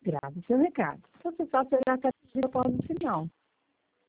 Grave seu recado. Você só será atendido após o sinal.